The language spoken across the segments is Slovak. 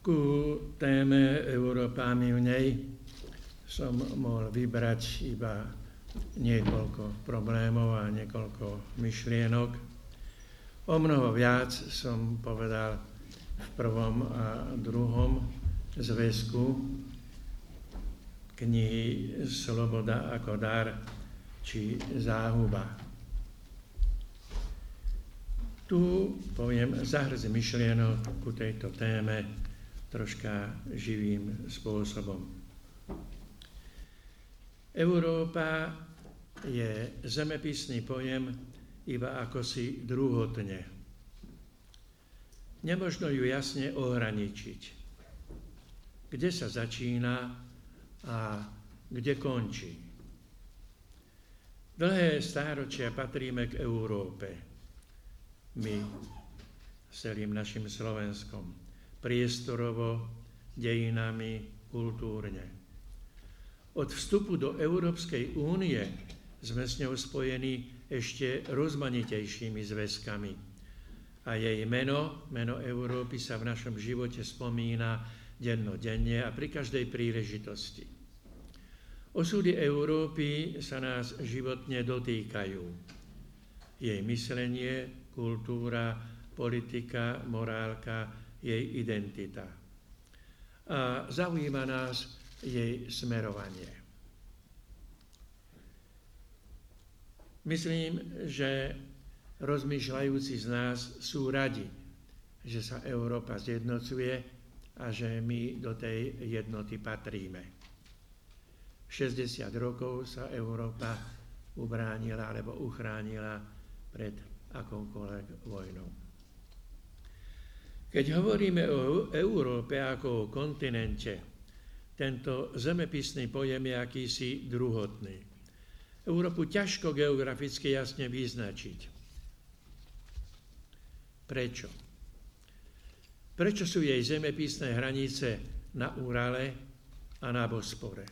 Ku téme Európámy v nej som mohol vybrať iba niekoľko problémov a niekoľko myšlienok. O mnoho viac som povedal v prvom a druhom zväzku knihy Sloboda ako dar či záhuba. Tu poviem zahrz myšlienok ku tejto téme troška živým spôsobom. Európa je zemepisný pojem iba akosi druhotne. Nemožno ju jasne ohraničiť. Kde sa začína a kde končí. Dlhé stáročia patríme k Európe. My s celým našim Slovenskom. Priestorovo, dejinami, kultúrne. Od vstupu do Európskej únie sme s ňou spojení ešte rozmanitejšími zväzkami. A jej meno Európy sa v našom živote spomína dennodenne a pri každej príležitosti. Osudy Európy sa nás životne dotýkajú. Jej myslenie, kultúra, politika, morálka, jej identita. A zaujíma nás jej smerovanie. Myslím, že rozmýšľajúci z nás sú radi, že sa Európa zjednocuje a že my do tej jednoty patríme. 60 rokov sa Európa ubránila alebo uchránila pred akoukoľvek vojnou. Keď hovoríme o Európe ako o kontinente, tento zemepisný pojem je akýsi druhotný. Európu ťažko geograficky jasne vyznačiť. Prečo? Prečo sú jej zemepisné hranice na Urale a na Bospore?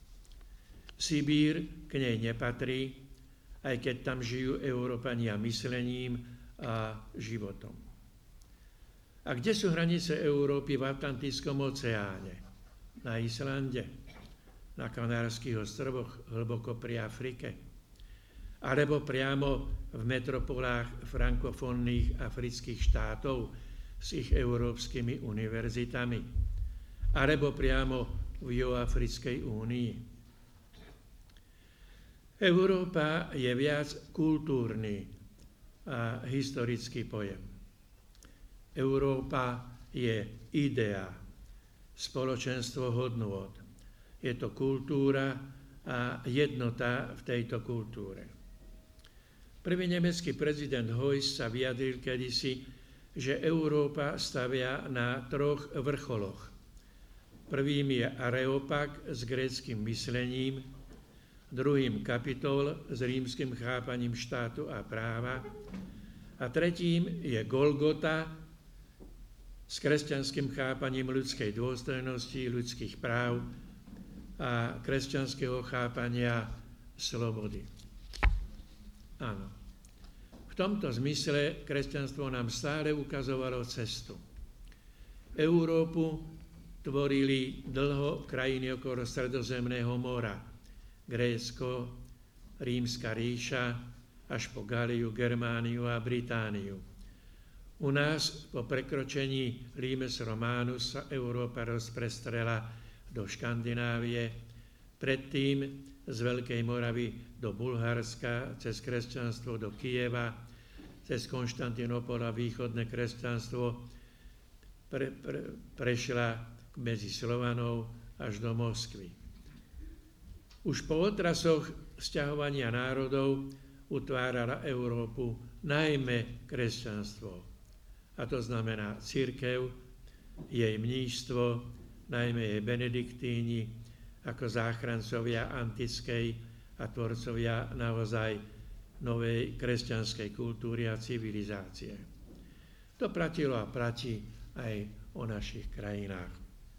Sibír k nej nepatrí, aj keď tam žijú Európania myslením a životom. A kde sú hranice Európy v Atlantickom oceáne? Na Islande, na Kanárskych ostrovoch, hlboko pri Afrike, alebo priamo v metropolách frankofónnych afrických štátov s ich európskymi univerzitami, alebo priamo v Juhoafrickej únii. Európa je viac kultúrny a historický pojem. Európa je idea, spoločenstvo hodnôt. Je to kultúra a jednota v tejto kultúre. Prvý nemecký prezident Heuss sa vyjadril kedysi, že Európa stavia na 3 vrcholoch. Prvým je Areopag s gréckym myslením, druhým Kapitol s rímskym chápaním štátu a práva a tretím je Golgota s kresťanským chápaním ľudskej dôstojnosti, ľudských práv a kresťanského chápania slobody. Áno. V tomto zmysle kresťanstvo nám stále ukazovalo cestu. Európu tvorili dlho krajiny okolo Stredozemného mora. Grécko, Rímska ríša, až po Galiu, Germániu a Britániu. U nás po prekročení Limes Romanus sa Európa rozprestrela do Škandinávie, predtým z Veľkej Moravy do Bulharska, cez kresťanstvo do Kyjeva, cez Konštantinopol a východné kresťanstvo prešla medzi Slovanov až do Moskvy. Už po otrasoch sťahovania národov utvárala Európu najmä kresťanstvo. A to znamená cirkev, jej mníšstvo, najmä jej benediktíni, ako záchrancovia antickej a tvorcovia naozaj novej kresťanskej kultúry a civilizácie. To platilo a platí aj o našich krajinách.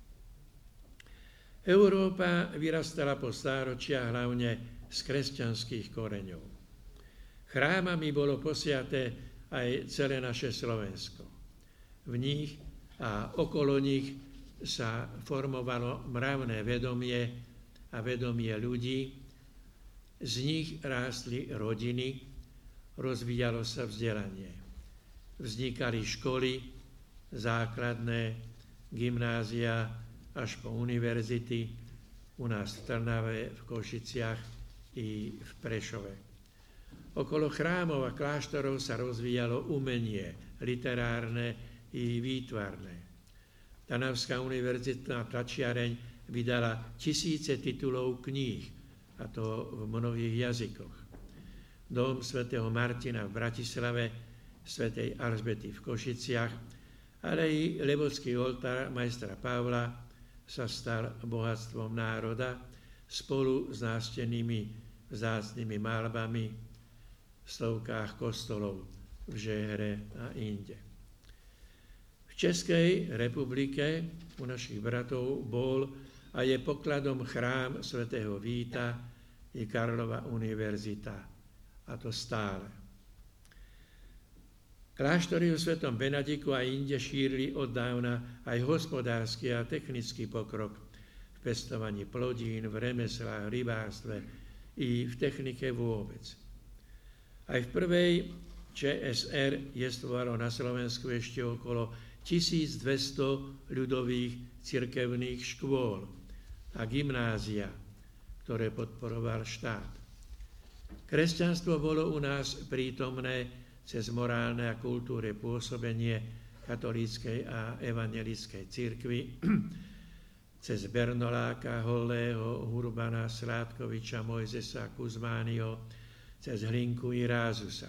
Európa vyrastala po stáročia hlavne z kresťanských koreňov. Chrámami bolo posiaté aj celé naše Slovensko. V nich a okolo nich sa formovalo mravné vedomie a vedomie ľudí, z nich rástli rodiny, rozvíjalo sa vzdelanie. Vznikali školy, základné, gymnázia až po univerzity, u nás v Trnave, v Košiciach i v Prešove. Okolo chrámov a kláštorov sa rozvíjalo umenie, literárne i výtvarné. Trnavská univerzitná tlačiareň vydala tisíce titulov kníh, a to v mnohých jazykoch. Dom svätého Martina v Bratislave, svätej Alžbety v Košiciach, ale i Levocký oltár majstra Pavla sa stal bohatstvom národa spolu s nástenými vzácnymi malbami v stovkách kostolov v Žehre a inde. V Českej republike u našich bratov bol a je pokladom chrám svätého Víta i Karlova univerzita, a to stále. Kláštory v Svetom Benediktu a inde šírili od dávna aj hospodársky a technický pokrok v pestovaní plodín, v remeslách, rybárstve i v technike vôbec. Aj v prvej ČSR jestvovalo na Slovensku ešte okolo 1200 ľudových cirkevných škôl a gymnázia, ktoré podporoval štát. Kresťanstvo bolo u nás prítomné cez morálne a kultúre pôsobenie katolíckej a evangelickej cirkvi, cez Bernoláka, Hollého, Hurbana, Sládkoviča, Mojzesa, Kuzmánio, cez Hlinku i Rázusa.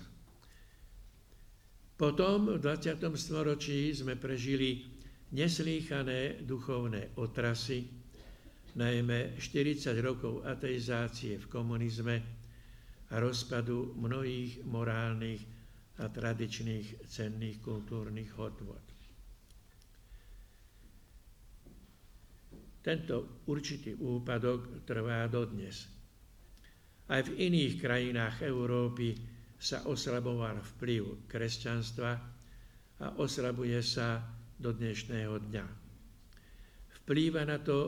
Potom v 20. storočí sme prežili neslýchané duchovné otrasy, najmä 40 rokov ateizácie v komunizme a rozpadu mnohých morálnych a tradičných cenných kultúrnych hodnôt. Tento určitý úpadok trvá dodnes. Aj v iných krajinách Európy sa oslaboval vplyv kresťanstva a oslabuje sa do dnešného dňa. Vplýva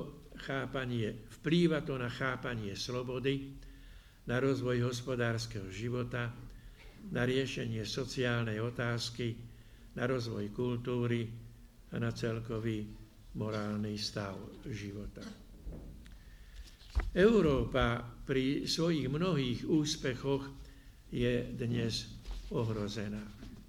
to na chápanie slobody, na rozvoj hospodárskeho života, na riešenie sociálnej otázky, na rozvoj kultúry a na celkový morálny stav života. Európa pri svojich mnohých úspechoch je dnes ohrozená.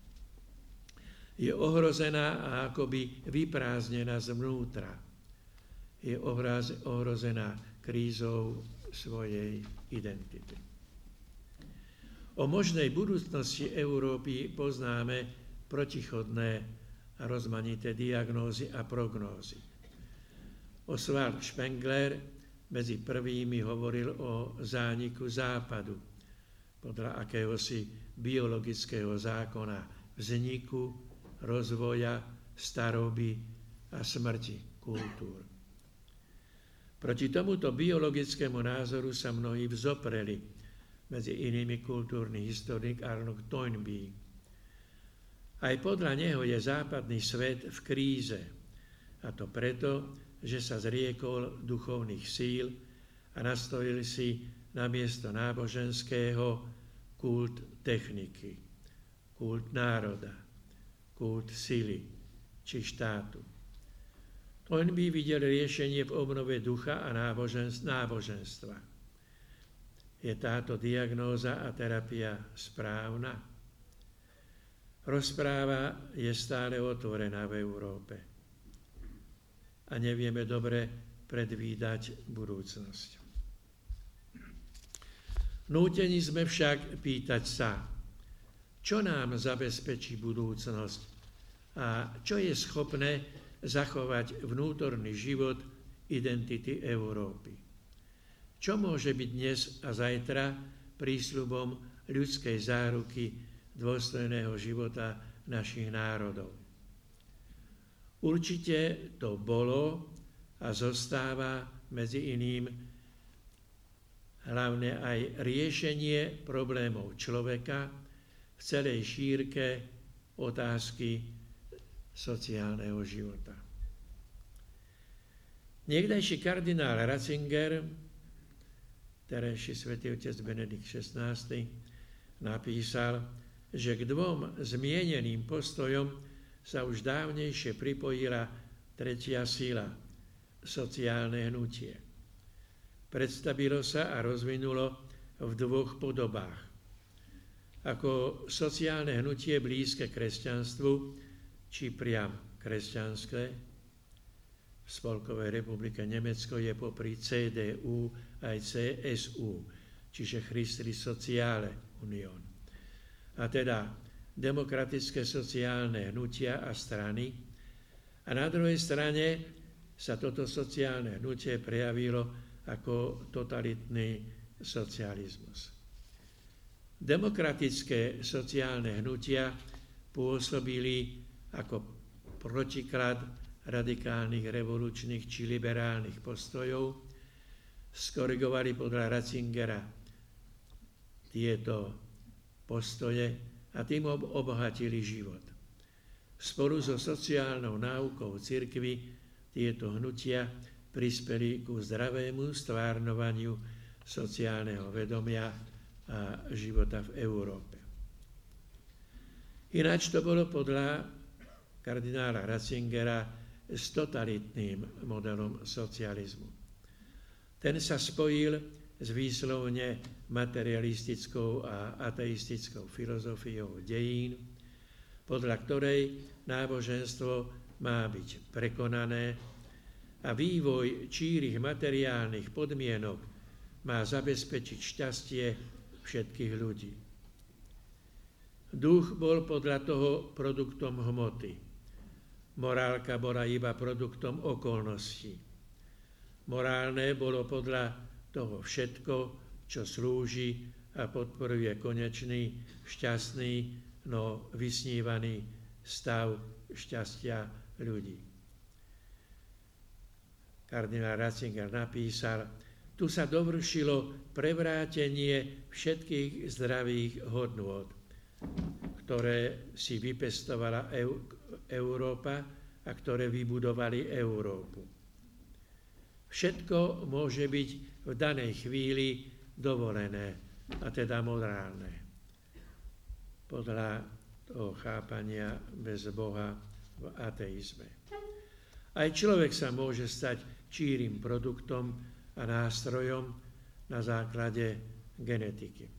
Je ohrozená a akoby vyprázdnená zvnútra. Je ohrozená krízou svojej identity. O možnej budúcnosti Európy poznáme protichodné a rozmanité diagnózy a prognózy. Oswald Spengler medzi prvými hovoril o zániku západu podľa akéhosi biologického zákona vzniku, rozvoja, staroby a smrti kultúr. Proti tomuto biologickému názoru sa mnohí vzopreli, medzi inými kultúrny historik Arnold Toynbee. Aj podľa neho je západný svet v kríze, a to preto, že sa zriekol duchovných síl a nastolil si namiesto náboženského kult techniky, kult národa, kult sily či štátu. Toynbee videl riešenie v obnove ducha a náboženstva. Je táto diagnóza a terapia správna? Rozpráva je stále otvorená v Európe a nevieme dobre predvídať budúcnosť. Nútení sme však pýtať sa, čo nám zabezpečí budúcnosť a čo je schopné zachovať vnútorný život identity Európy. Čo môže byť dnes a zajtra prísľubom ľudskej záruky dôstojného života našich národov? Určite to bolo a zostáva medzi iným hlavne aj riešenie problémov človeka v celej šírke otázky sociálneho života. Niekdajší kardinál Ratzinger, terajší svätý otec Benedikt XVI, napísal, že k dvom zmieneným postojom sa už dávnejšie pripojila tretia sila, sociálne hnutie. Predstavilo sa a rozvinulo v dvoch podobách. Ako sociálne hnutie blízke kresťanstvu, či priam kresťanské. V Spolkovej republike Nemecko je popri CDU aj CSU, čiže Christlich Soziale Union. A teda demokratické sociálne hnutia a strany. A na druhej strane sa toto sociálne hnutie prejavilo ako totalitný socializmus. Demokratické sociálne hnutia pôsobili ako protiklad radikálnych, revolučných či liberálnych postojov, skorigovali podľa Ratzingera tieto postoje a tým obohatili život. Spolu so sociálnou náukou cirkvi tieto hnutia prispeli ku zdravému stvárňovaniu sociálneho vedomia a života v Európe. Ináč to bolo podľa kardinála Ratzingera s totalitným modelom socializmu. Ten sa spojil s výslovne materialistickou a ateistickou filozofiou dejín, podľa ktorej náboženstvo má byť prekonané a vývoj čírých materiálnych podmienok má zabezpečiť šťastie všetkých ľudí. Duch bol podľa toho produktom hmoty. Morálka bola iba produktom okolností. Morálne bolo podľa toho všetko, čo slúži a podporuje konečný, šťastný, no vysnívaný stav šťastia ľudí. Kardinál Ratzinger napísal, tu sa dovršilo prevrátenie všetkých zdravých hodnôt, ktoré si vypestovala Európa a ktoré vybudovali Európu. Všetko môže byť v danej chvíli dovolené, a teda morálne. Podľa toho chápania bez Boha v ateizme. Aj človek sa môže stať čírym produktom a nástrojom na základe genetiky.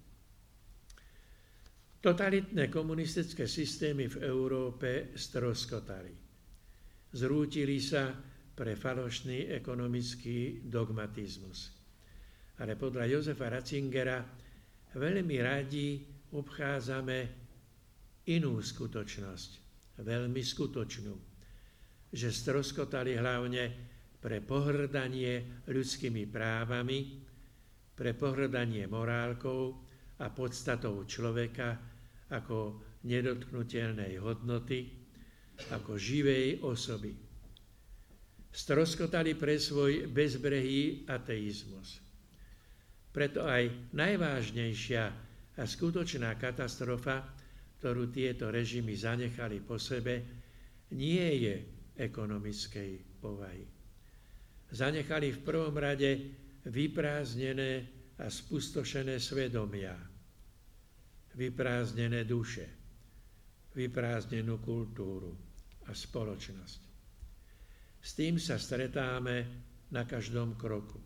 Totalitné komunistické systémy v Európe stroskotali. Zrútili sa pre falošný ekonomický dogmatizmus. Ale podľa Jozefa Ratzingera veľmi radi obchádzame inú skutočnosť, veľmi skutočnú, že stroskotali hlavne pre pohŕdanie ľudskými právami, pre pohŕdanie morálkou a podstatou človeka ako nedotknuteľnej hodnoty, ako živej osoby. Stroskotali pre svoj bezbrehý ateizmus. Preto aj najvážnejšia a skutočná katastrofa, ktorú tieto režimy zanechali po sebe, nie je ekonomickej povahy. Zanechali v prvom rade vyprázdnené a spustošené svedomia, vyprázdnené duše, vyprázdnenú kultúru a spoločnosť. S tým sa stretáme na každom kroku.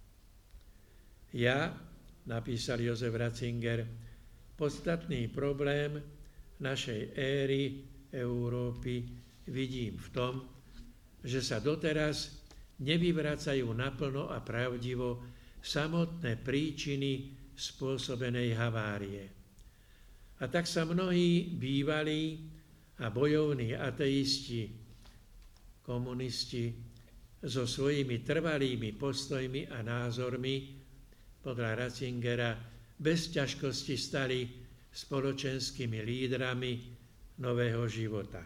Napísal Jozef Ratzinger, podstatný problém našej éry Európy vidím v tom, že sa doteraz nevyvracajú naplno a pravdivo samotné príčiny spôsobenej havárie. A tak sa mnohí bývalí a bojovní ateisti, komunisti so svojimi trvalými postojmi a názormi podľa Ratzingera bez ťažkosti stali spoločenskými lídrami nového života.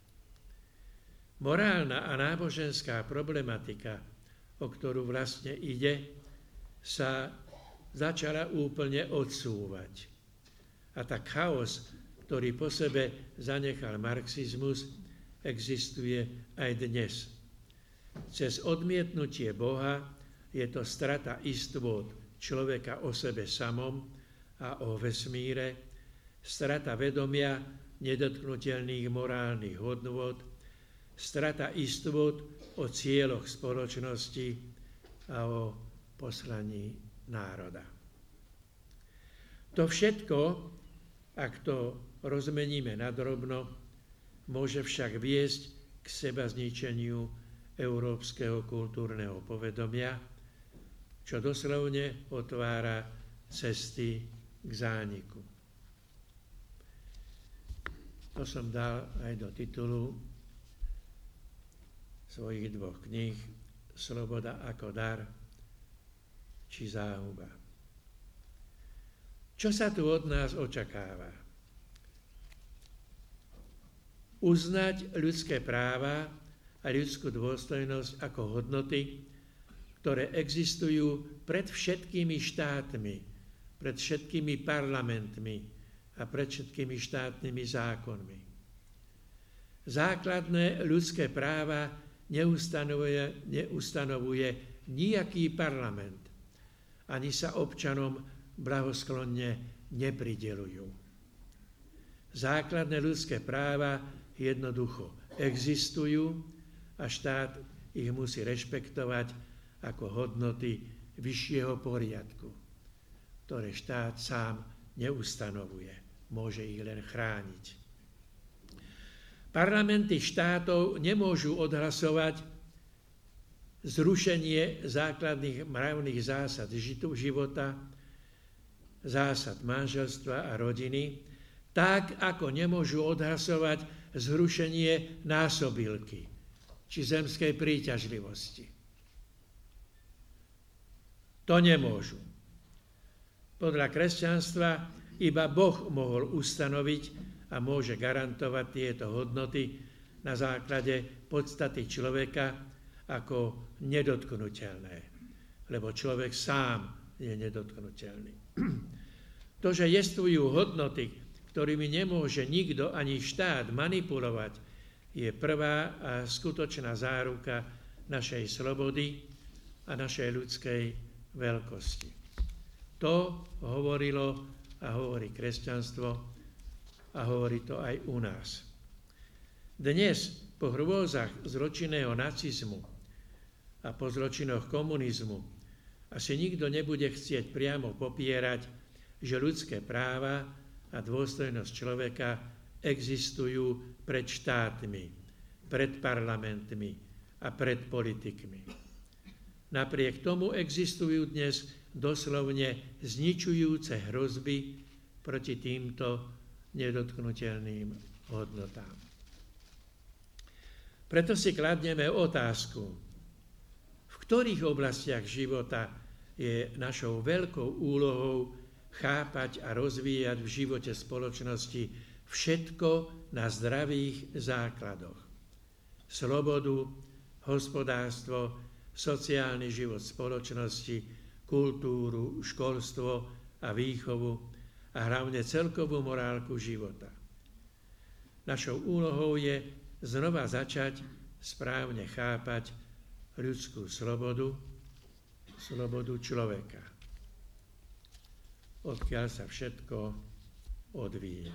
Morálna a náboženská problematika, o ktorú vlastne ide, sa začala úplne odsúvať. A tak chaos, ktorý po sebe zanechal marxizmus, existuje aj dnes. Cez odmietnutie Boha je to strata istôt človeka o sebe samom a o vesmíre, strata vedomia nedotknuteľných morálnych hodnôt, strata istôt o cieľoch spoločnosti a o poslaní národa. To všetko, ak to rozmeníme nadrobno, môže však viesť k seba zničeniu európskeho kultúrneho povedomia, čo doslovne otvára cesty k zániku. To som dal aj do titulu svojich 2 kníh Sloboda ako dar či záhuba. Čo sa tu od nás očakáva? Uznať ľudské práva a ľudskú dôstojnosť ako hodnoty, ktoré existujú pred všetkými štátmi, pred všetkými parlamentmi a pred všetkými štátnymi zákonmi. Základné ľudské práva neustanovuje nijaký parlament, ani sa občanom blahosklonne neprideľujú. Základné ľudské práva jednoducho existujú a štát ich musí rešpektovať ako hodnoty vyššieho poriadku, ktoré štát sám neustanovuje, môže ich len chrániť. Parlamenty štátov nemôžu odhlasovať zrušenie základných mravných zásad života, zásad manželstva a rodiny, tak ako nemôžu odhlasovať zrušenie násobilky či zemskej príťažlivosti. To nemôžu. Podľa kresťanstva iba Boh mohol ustanoviť a môže garantovať tieto hodnoty na základe podstaty človeka ako nedotknuteľné, lebo človek sám je nedotknuteľný. To, že jestvujú hodnoty, ktorými nemôže nikto ani štát manipulovať, je prvá a skutočná záruka našej slobody a našej ľudskej veľkosti. To hovorilo a hovorí kresťanstvo a hovorí to aj u nás. Dnes, po hrôzach zločinného nacizmu a po zločinoch komunizmu, asi nikto nebude chcieť priamo popierať, že ľudské práva a dôstojnosť človeka existujú pred štátmi, pred parlamentmi a pred politikmi. Napriek tomu existujú dnes doslovne zničujúce hrozby proti týmto nedotknuteľným hodnotám. Preto si kladneme otázku, v ktorých oblastiach života je našou veľkou úlohou chápať a rozvíjať v živote spoločnosti všetko na zdravých základoch. Slobodu, hospodárstvo, sociálny život spoločnosti, kultúru, školstvo a výchovu a hlavne celkovú morálku života. Našou úlohou je znova začať správne chápať ľudskú slobodu, slobodu človeka, odkiaľ sa všetko odvíja.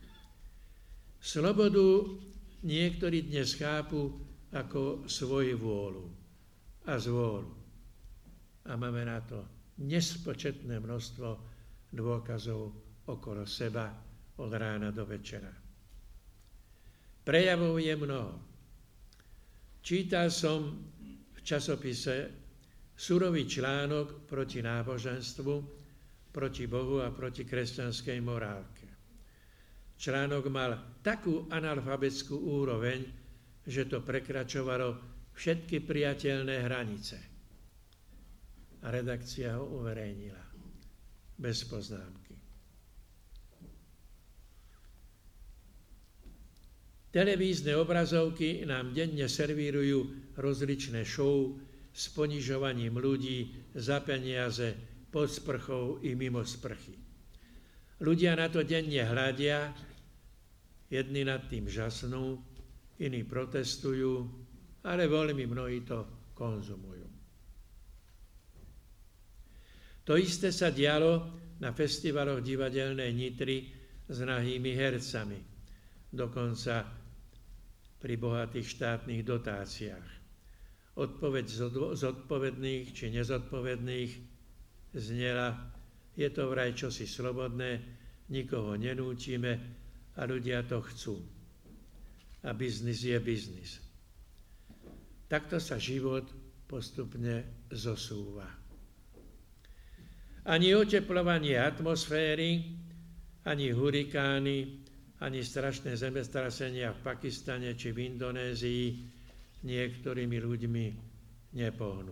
Slobodu niektorí dnes chápu ako svoju vôľu a zvôľu. A máme na to nespočetné množstvo dôkazov okolo seba od rána do večera. Prejavov je mnoho. Čítal som v časopise surový článok proti náboženstvu, proti Bohu a proti kresťanskej morálke. Článok mal takú analfabetskú úroveň, že to prekračovalo všetky priateľné hranice. A redakcia ho uverejnila bez poznámky. Televízne obrazovky nám denne servírujú rozličné show s ponižovaním ľudí za peniaze pod sprchou i mimo sprchy. Ľudia na to denne hľadia, jedni nad tým žasnú, iní protestujú, ale veľmi mnohí to konzumujú. To isté sa dialo na festivaloch divadelnej Nitry s nahými hercami, dokonca pri bohatých štátnych dotáciách. Odpoveď zodpovedných či nezodpovedných znela: je to vraj čosi slobodné, nikoho nenútime a ľudia to chcú. A biznis je biznis. Takto sa život postupne zosúva. Ani oteplovanie atmosféry, ani hurikány, ani strašné zemetrasenia v Pakistane či v Indonézii niektorými ľuďmi nepohnú.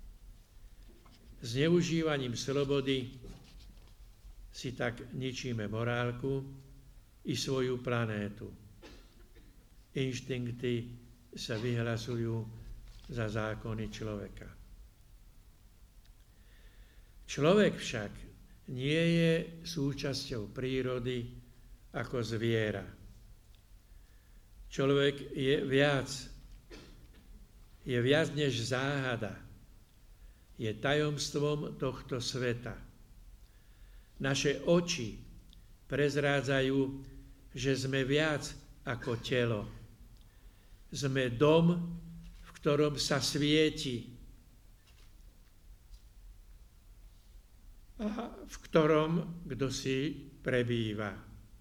Zneužívaním slobody si tak ničíme morálku i svoju planétu. Inštinkty sa vyhlasujú za zákony človeka. Človek však nie je súčasťou prírody ako zviera. Človek je viac než záhada. Je tajomstvom tohto sveta. Naše oči prezrádzajú, že sme viac ako telo. Sme dom, v ktorom sa svieti a v ktorom kdosi prebýva.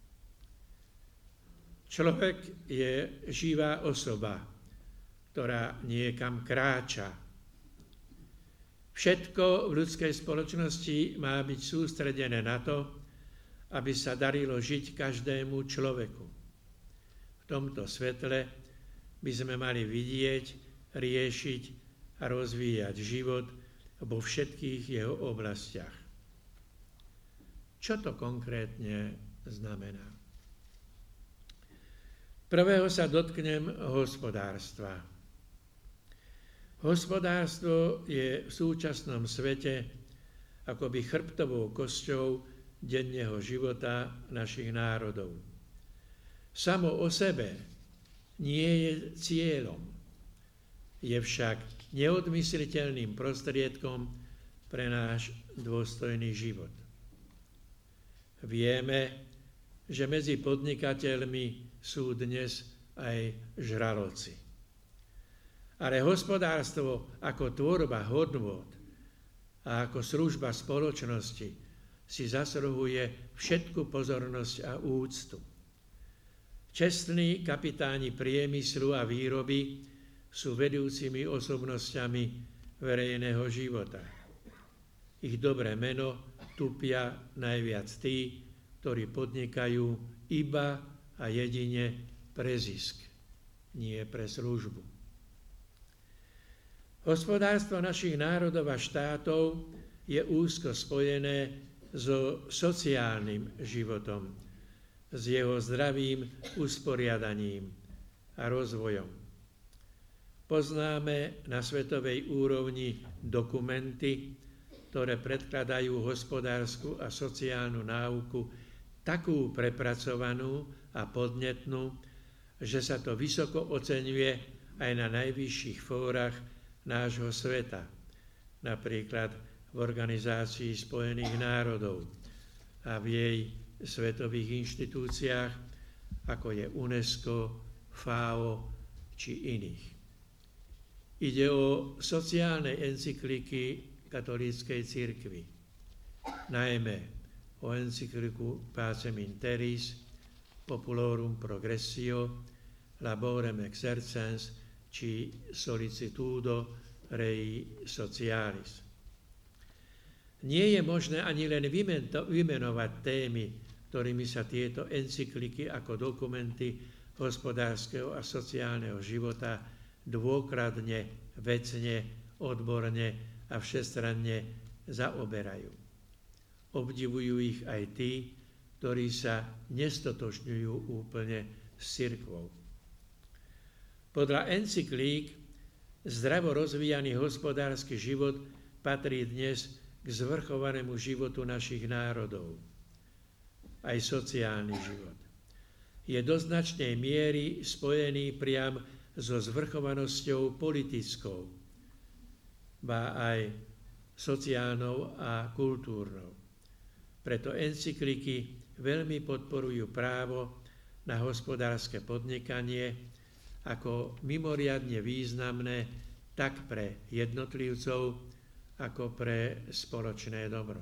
Človek je živá osoba, ktorá niekam kráča. Všetko v ľudskej spoločnosti má byť sústredené na to, aby sa darilo žiť každému človeku. V tomto svetle by sme mali vidieť, riešiť a rozvíjať život vo všetkých jeho oblastiach. Čo to konkrétne znamená? Prvého sa dotknem hospodárstva. Hospodárstvo je v súčasnom svete akoby chrbtovou kosťou denného života našich národov. Samo o sebe nie je cieľom, je však neodmysliteľným prostriedkom pre náš dôstojný život. Vieme, že medzi podnikateľmi sú dnes aj žraloci. Ale hospodárstvo ako tvorba hodnôt a ako služba spoločnosti si zasluhuje všetku pozornosť a úctu. Čestní kapitáni priemyslu a výroby sú vedúcimi osobnosťami verejného života. Ich dobré meno tupia najviac tí, ktorí podnikajú iba a jedine pre zisk, nie pre službu. Hospodárstvo našich národov a štátov je úzko spojené so sociálnym životom, s jeho zdravým usporiadaním a rozvojom. Poznáme na svetovej úrovni dokumenty, ktoré predkladajú hospodársku a sociálnu náuku takú prepracovanú a podnetnú, že sa to vysoko oceňuje aj na najvyšších fórach nášho sveta, napríklad v Organizácii Spojených národov a v jej svetových inštitúciách, ako je UNESCO, FAO či iných. Ide o sociálne encykliky katolíckej cirkvi, najmä o encykliku Pacem in Terris, Populorum Progressio, Laborem Exercens či Solicitudo Rei Socialis. Nie je možné ani len vymenovať témy, ktorými sa tieto encykliky ako dokumenty hospodárskeho a sociálneho života dôkladne, vecne, odborne a všestranne zaoberajú. Obdivujú ich aj tí, ktorí sa nestotožňujú úplne s cirkvou. Podľa encyklík zdravo rozvíjaný hospodársky život patrí dnes k zvrchovanému životu našich národov. Aj sociálny život je do značnej miery spojený priam so zvrchovanosťou politickou, ba aj sociálnou a kultúrnou. Preto encykliky veľmi podporujú právo na hospodárske podnikanie ako mimoriadne významné tak pre jednotlivcov, ako pre spoločné dobro.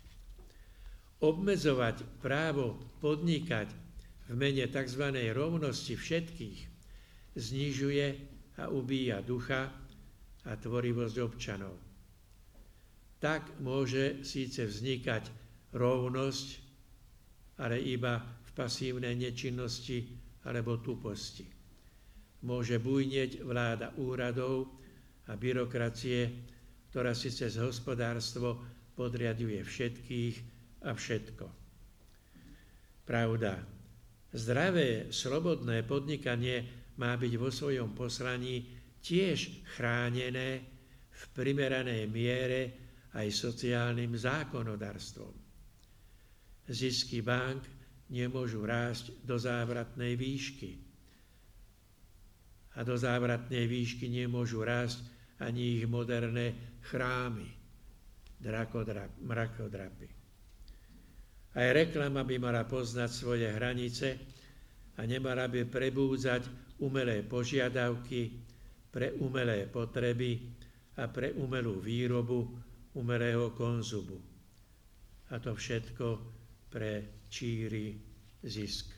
Obmedzovať právo podnikať v mene tzv. Rovnosti všetkých znižuje a ubíja ducha a tvorivosť občanov. Tak môže síce vznikať rovnosť, ale iba v pasívnej nečinnosti alebo tuposti. Môže bujnieť vláda úradov a byrokracie, ktorá si cez hospodárstvo podriaduje všetkých a všetko. Pravda, zdravé, slobodné podnikanie má byť vo svojom poslaní tiež chránené v primeranej miere aj sociálnym zákonodarstvom. Zisky bank nemôžu rásť do závratnej výšky. A do závratnej výšky nemôžu rásť ani ich moderné chrámy, mrakodrapy. Aj reklama by mala poznať svoje hranice a nemala by prebúdzať umelé požiadavky pre umelé potreby a pre umelú výrobu umelého konzumu. A to všetko pre číry zisk.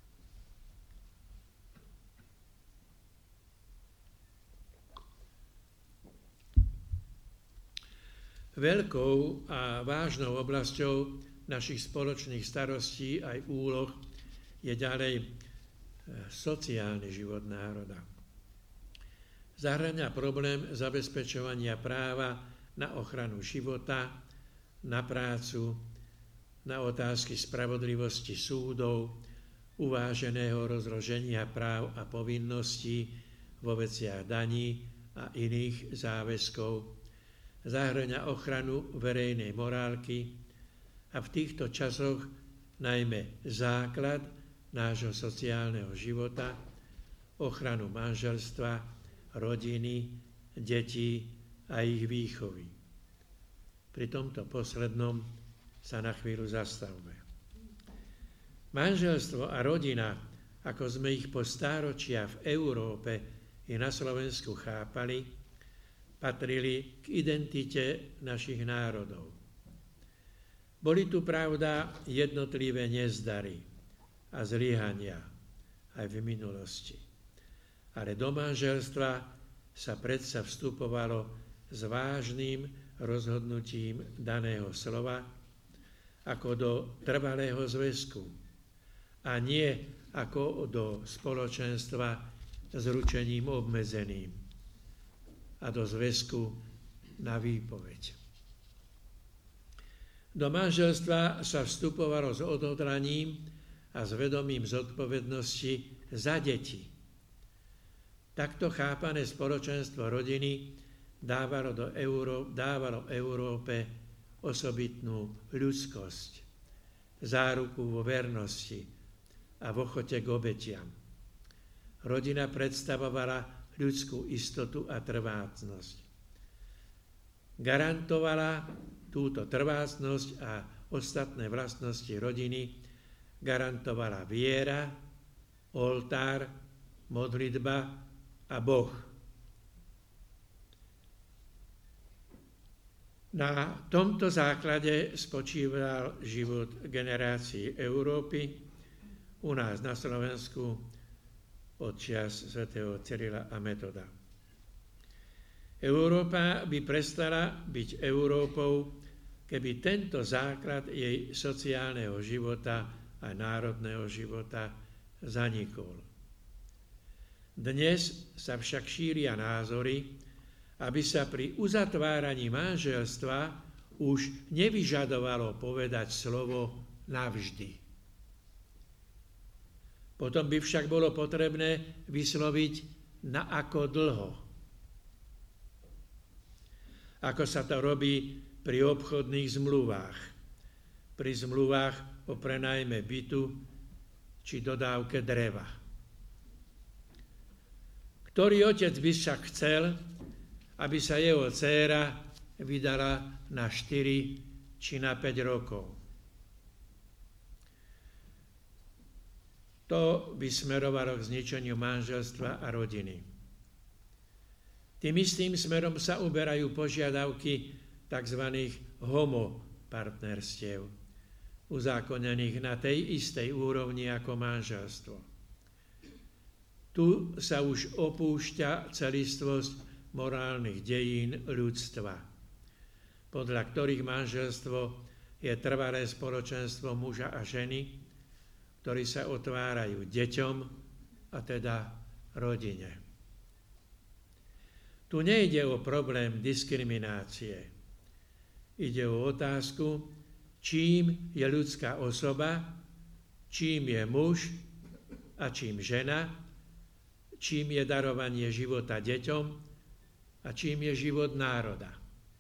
Veľkou a vážnou oblasťou našich spoločných starostí aj úloh je ďalej sociálny život národa. Zahŕňa problém zabezpečovania práva na ochranu života, na prácu, na otázky spravodlivosti súdov, uváženého rozloženia práv a povinností vo veciach daní a iných záväzkov, zahŕňa ochranu verejnej morálky a v týchto časoch najmä základ nášho sociálneho života, ochranu manželstva, rodiny, detí a ich výchovy. Pri tomto poslednom sa na chvíľu zastavme. Manželstvo a rodina, ako sme ich po stáročia v Európe i na Slovensku chápali, patrili k identite našich národov. Boli tu, pravda, jednotlivé nezdary a zlyhania aj v minulosti. Ale do manželstva sa predsa vstupovalo s vážnym rozhodnutím daného slova ako do trvalého zväzku a nie ako do spoločenstva s ručením obmedzeným a do zväzku na výpoveď. Do manželstva sa vstupovalo s ododraním a s vedomím zodpovednosti za deti. Takto chápané spoločenstvo rodiny dávalo Európe osobitnú ľudskosť, záruku vo vernosti a v ochote k obetiam. Rodina predstavovala ľudskú istotu a trvácnosť. Garantovala túto trvácnosť a ostatné vlastnosti rodiny, garantovala viera, oltár, modlitba a Boh. Na tomto základe spočíval život generácií Európy, u nás na Slovensku od čias svätého Cyrila a Metoda. Európa by prestala byť Európou, keby tento základ jej sociálneho života a národného života zanikol. Dnes sa však šíria názory, aby sa pri uzatváraní manželstva už nevyžadovalo povedať slovo navždy. Potom by však bolo potrebné vysloviť na ako dlho. Ako sa to robí pri obchodných zmluvách. Pri zmluvách o prenajme bytu či dodávke dreva. Ktorý otec by však chcel, aby sa jeho dcéra vydala na 4 či na 5 rokov? To by smerovalo k zničeniu manželstva a rodiny. Tým istým smerom sa uberajú požiadavky tzv. Homopartnerstiev, uzákonených na tej istej úrovni ako manželstvo. Tu sa už opúšťa celistvosť morálnych dejín ľudstva, podľa ktorých manželstvo je trvalé spoločenstvo muža a ženy, ktorí sa otvárajú deťom, a teda rodine. Tu nejde o problém diskriminácie. Ide o otázku, čím je ľudská osoba, čím je muž a čím žena, čím je darovanie života deťom a čím je život národa.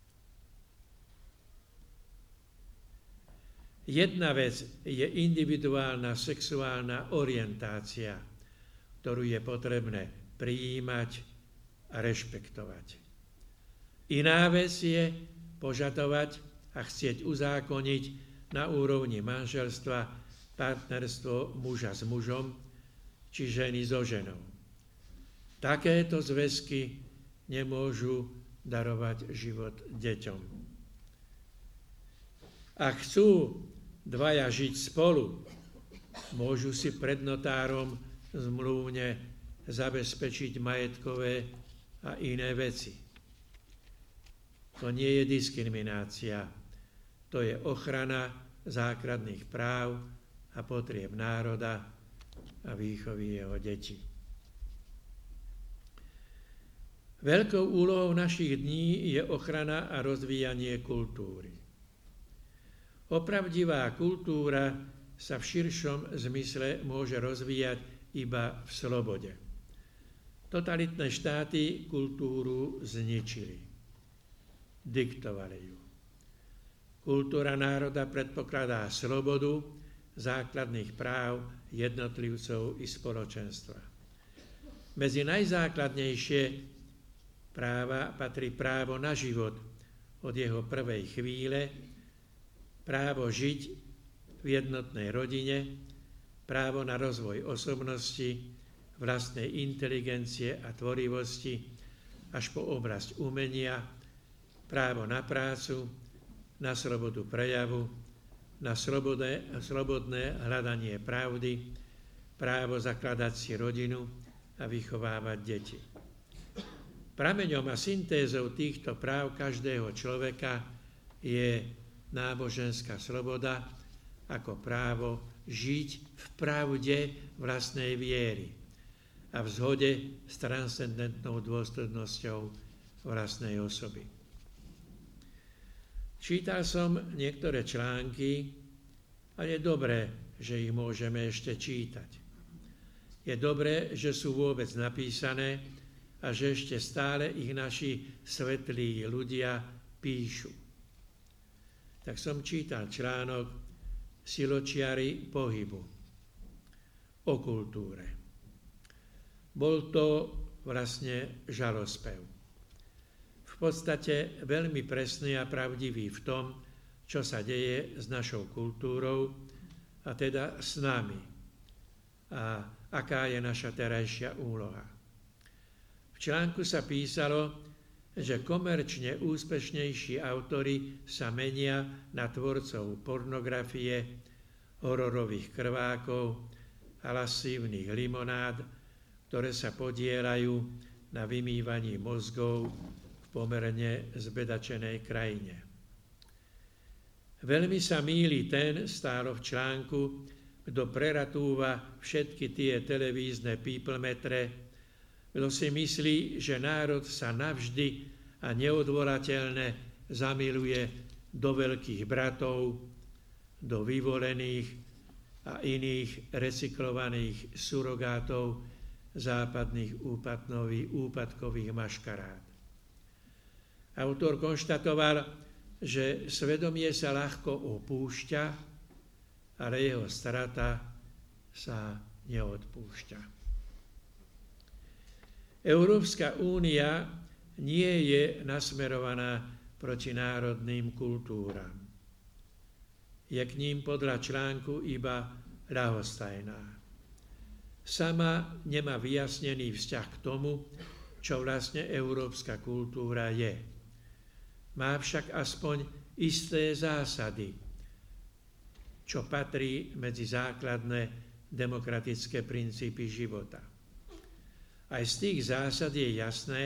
Jedna vec je individuálna sexuálna orientácia, ktorú je potrebné prijímať a rešpektovať. Iná vec je požadovať a chcieť uzákoniť na úrovni manželstva partnerstvo muža s mužom či ženy so ženou. Takéto zväzky nemôžu darovať život deťom. Ak chcú dvaja žiť spolu, môžu si pred notárom zmluvne zabezpečiť majetkové a iné veci. To nie je diskriminácia, to je ochrana základných práv a potrieb národa a výchovy jeho detí. Veľkou úlohou našich dní je ochrana a rozvíjanie kultúry. Opravdivá kultúra sa v širšom zmysle môže rozvíjať iba v slobode. Totalitné štáty kultúru zničili. Diktovali ju. Kultúra národa predpokladá slobodu základných práv jednotlivcov i spoločenstva. Medzi najzákladnejšie práva patrí právo na život od jeho prvej chvíle, právo žiť v jednotnej rodine, právo na rozvoj osobnosti, vlastnej inteligencie a tvorivosti až po oblasť umenia, právo na prácu, na slobodu prejavu, na slobodné hľadanie pravdy, právo zakladať si rodinu a vychovávať deti. Prameňom a syntézou týchto práv každého človeka je náboženská sloboda ako právo žiť v pravde vlastnej viery a v zhode s transcendentnou dôslednosťou vlastnej osoby. Čítal som niektoré články a je dobré, že ich môžeme ešte čítať. Je dobré, že sú vôbec napísané a že ešte stále ich naši svetlí ľudia píšu. Tak som čítal článok Siločiari pohybu o kultúre. Bol to vlastne žalospev. V podstate veľmi presný a pravdivý v tom, čo sa deje s našou kultúrou a teda s nami a aká je naša terajšia úloha. V článku sa písalo, že komerčne úspešnejší autori sa menia na tvorcov pornografie, hororových krvákov a lascívnych limonád, ktoré sa podieľajú na vymývaní mozgov v pomerne zbedačenej krajine. Veľmi sa mýli ten, stálo v článku, kto preratúva všetky tie televízne píplmetre, kto si myslí, že národ sa navždy a neodvolateľne zamiluje do veľkých bratov, do vyvolených a iných recyklovaných surogátov západných úpadkových maškarád. Autor konštatoval, že svedomie sa ľahko opúšťa, ale jeho strata sa neodpúšťa. Európska únia nie je nasmerovaná proti národným kultúram. Je k ním podľa článku iba ľahostajná. Sama nemá vyjasnený vzťah k tomu, čo vlastne európska kultúra je. Má však aspoň isté zásady, čo patrí medzi základné demokratické princípy života. Aj z tých zásad je jasné,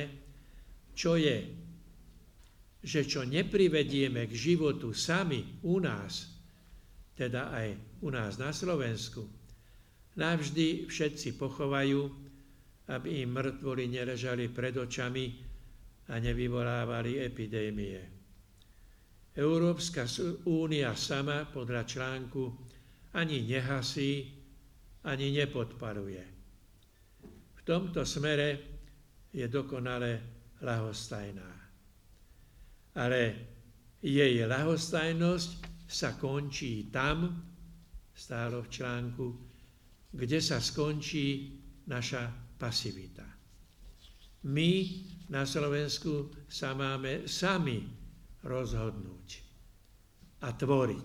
že čo neprivedieme k životu sami u nás, teda aj u nás na Slovensku, navždy všetci pochovajú, aby im mŕtvoli neležali pred očami a nevyvolávali epidémie. Európska únia sama podľa článku ani nehasí, ani nepodparuje. V tomto smere je dokonale ľahostajná. Ale jej ľahostajnosť sa končí tam, stálo v článku, kde sa skončí naša pasivita. My na Slovensku sa máme sami rozhodnúť a tvoriť.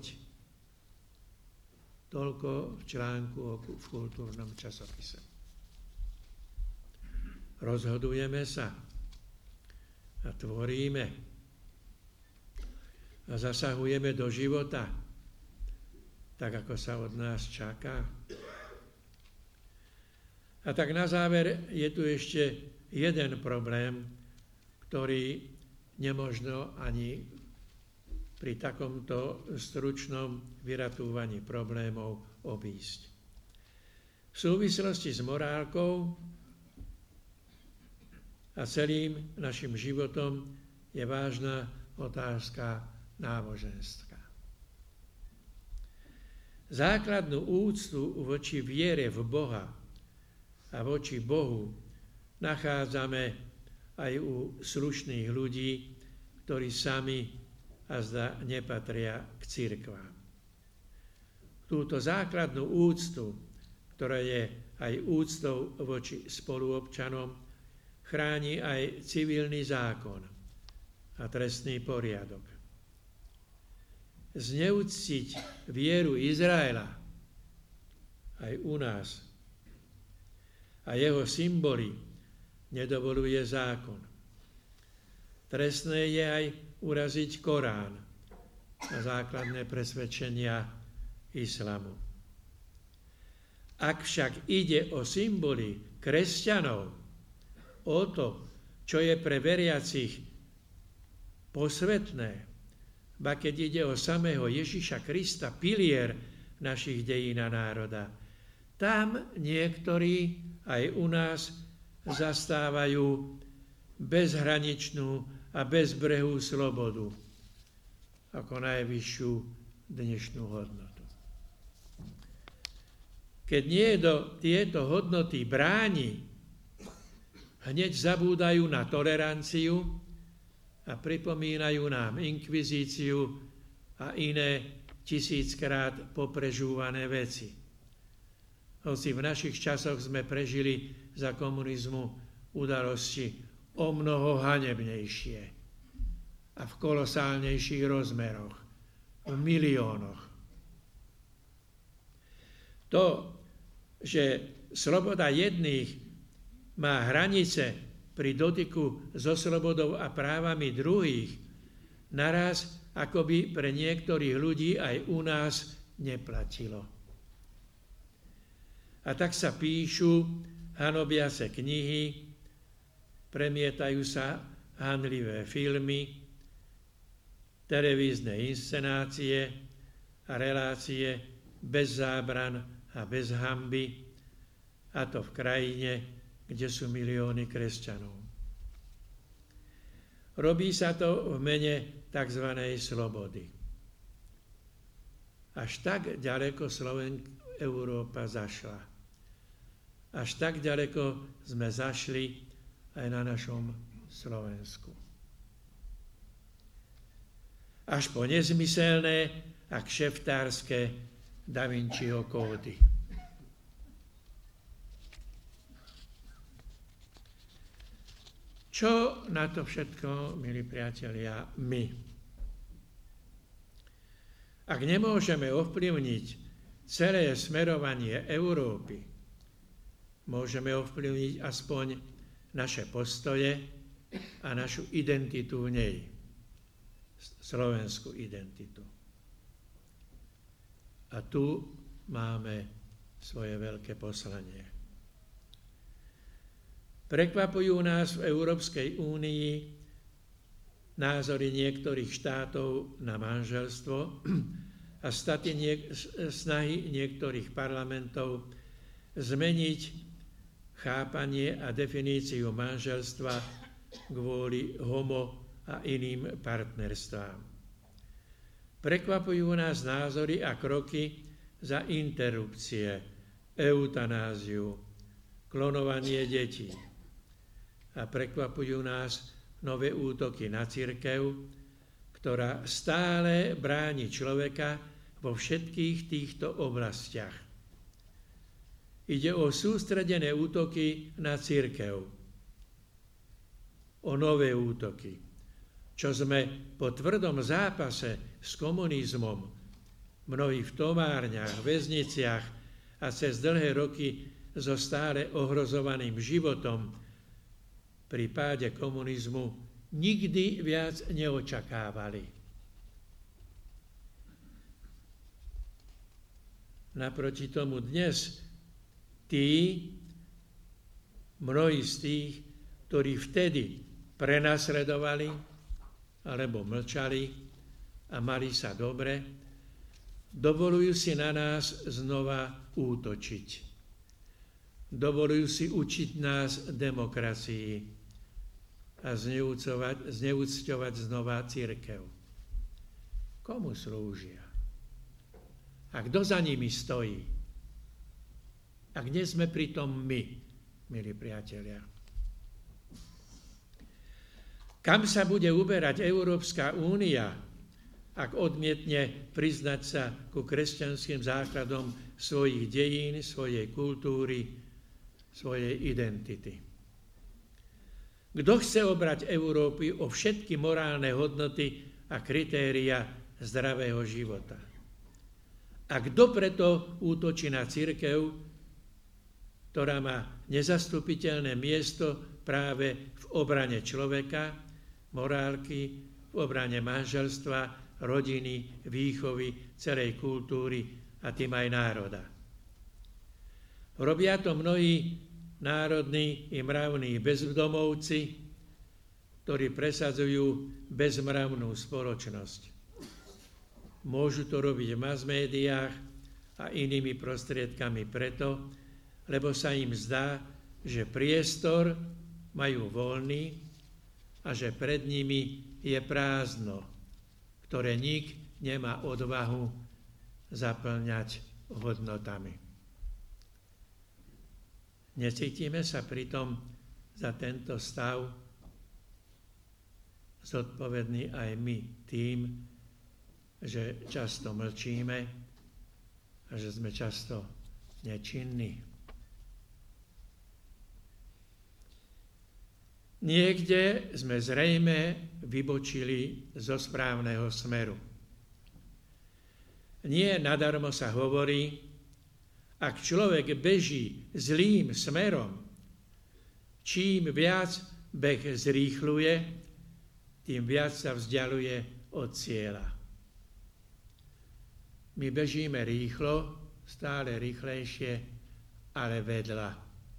Toľko v článku v kultúrnom časopise. Rozhodujeme sa a tvoríme a zasahujeme do života, tak ako sa od nás čaká. A tak na záver je tu ešte jeden problém, ktorý nemožno ani pri takomto stručnom vyratúvaní problémov obísť. V súvislosti s morálkou a celým našim životom je vážna otázka náboženská. Základnú úctu voči viere v Boha a voči Bohu nachádzame aj u slušných ľudí, ktorí sami azda nepatria k cirkvám. Túto základnú úctu, ktorá je aj úctou voči spoluobčanom, chráni aj civilný zákon a trestný poriadok. Zneúctiť vieru Izraela aj u nás a jeho symboly nedovoluje zákon. Trestné je aj uraziť Korán a základné presvedčenia islamu. Ak však ide o symboly kresťanov, o to, čo je pre veriacich posvetné, ba keď ide o samého Ježiša Krista, pilier našich dejín a národa, tam niektorí aj u nás zastávajú bezhraničnú a bezbrehú slobodu ako najvyššiu dnešnú hodnotu. Keď niekto tieto hodnoty bráni, hneď zabúdajú na toleranciu a pripomínajú nám inkvizíciu a iné tisíckrát poprežúvané veci. Hoci v našich časoch sme prežili za komunizmu udalosti o mnoho hanebnejšie a v kolosálnejších rozmeroch, v miliónoch. To, že sloboda jedných má hranice pri dotyku so slobodou a právami druhých, naraz akoby pre niektorých ľudí aj u nás neplatilo. A tak sa píšu hanobiace knihy, premietajú sa hanlivé filmy, televízne inscenácie a relácie bez zábran a bez hanby, a to v krajine, kde sú milióny kresťanov. Robí sa to v mene tzv. Slobody. Až tak ďaleko Európa zašla. Až tak ďaleko sme zašli aj na našom Slovensku. Až po nezmyselné a kšeftárske Da Vinciho kódy. Čo na to všetko, milí priatelia, my? Ak nemôžeme ovplyvniť celé smerovanie Európy, môžeme ovplyvniť aspoň naše postoje a našu identitu v nej, slovenskú identitu. A tu máme svoje veľké poslanie. Prekvapujú nás v Európskej únii názory niektorých štátov na manželstvo a snahy niektorých parlamentov zmeniť chápanie a definíciu manželstva kvôli homo a iným partnerstvám. Prekvapujú nás názory a kroky za interrupcie, eutanáziu, klonovanie detí. A prekvapujú nás nové útoky na cirkev, ktorá stále bráni človeka vo všetkých týchto oblastiach. Ide o sústredené útoky na cirkev, o nové útoky, čo sme po tvrdom zápase s komunizmom, mnohí v továrniach, väzniciach a cez dlhé roky so stále ohrozovaným životom pri páde komunizmu nikdy viac neočakávali. Naproti tomu dnes mnohí z tých, ktorí vtedy prenasledovali alebo mlčali a mali sa dobre, dovolujú si na nás znova útočiť. Dovolujú si učiť nás demokracii a zneúcťovať znova cirkev. Komu slúžia? A kto za nimi stojí? A kde sme pritom my, milí priatelia? Kam sa bude uberať Európska únia, ak odmietne priznať sa ku kresťanským základom svojich dejín, svojej kultúry, svojej identity? Kto chce obrať Európy o všetky morálne hodnoty a kritéria zdravého života? A kto preto útočí na cirkev, ktorá má nezastupiteľné miesto práve v obrane človeka, morálky, v obrane manželstva, rodiny, výchovy, celej kultúry a tým aj národa? Robia to mnohí národní i mravní bezdomovci, ktorí presadzujú bezmravnú spoločnosť. Môžu to robiť v mass-médiách a inými prostriedkami preto, lebo sa im zdá, že priestor majú voľný a že pred nimi je prázdno, ktoré nik nemá odvahu zaplňať hodnotami. Necítime sa pritom za tento stav zodpovední aj my tým, že často mlčíme a že sme často nečinní. Niekde sme zrejme vybočili zo správneho smeru. Nie nadarmo sa hovorí, ak človek beží zlým smerom, čím viac beh zrýchľuje, tým viac sa vzdialuje od cieľa. My bežíme rýchlo, stále rýchlejšie, ale vedľa.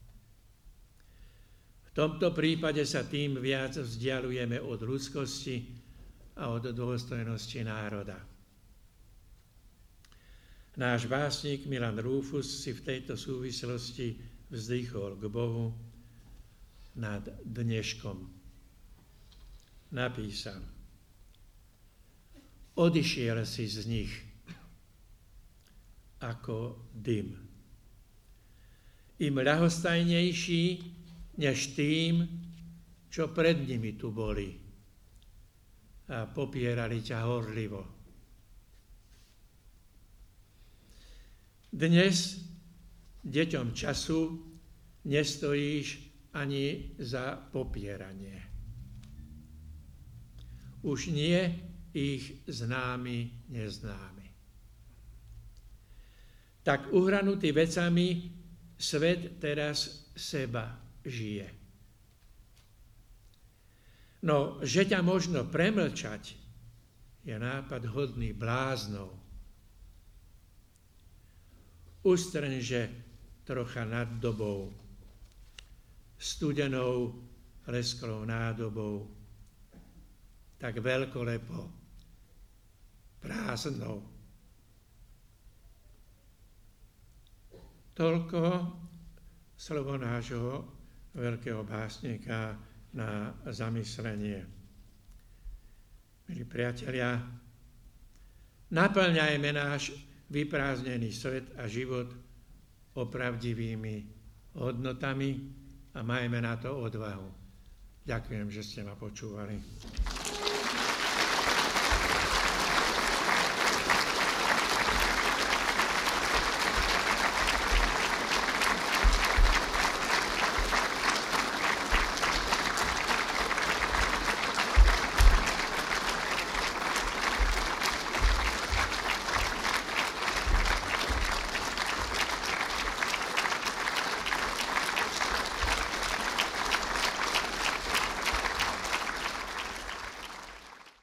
V tomto prípade sa tým viac vzdialujeme od ľudskosti a od dôstojnosti národa. Náš básnik Milan Rúfus si v tejto súvislosti vzdychol k Bohu nad dneškom. Napísal: Odišiel si z nich ako dym. Im ľahostajnejší než tým, čo pred nimi tu boli a popierali ťa horlivo. Dnes deťom času nestojíš ani za popieranie. už nie ich známy, neznámy. Tak uhranutý vecami svet teraz seba žije. No, že ťa možno premlčať, je nápad hodný bláznov. Ustrnže trocha nad dobou, studenou lesklou nádobou, tak veľkolepo, prázdnou. Toľko slovo nášho veľkého básnika na zamyslenie. Milí priatelia, naplňajme náš vyprázdnený svet a život opravdivými hodnotami a majme na to odvahu. Ďakujem, že ste ma počúvali.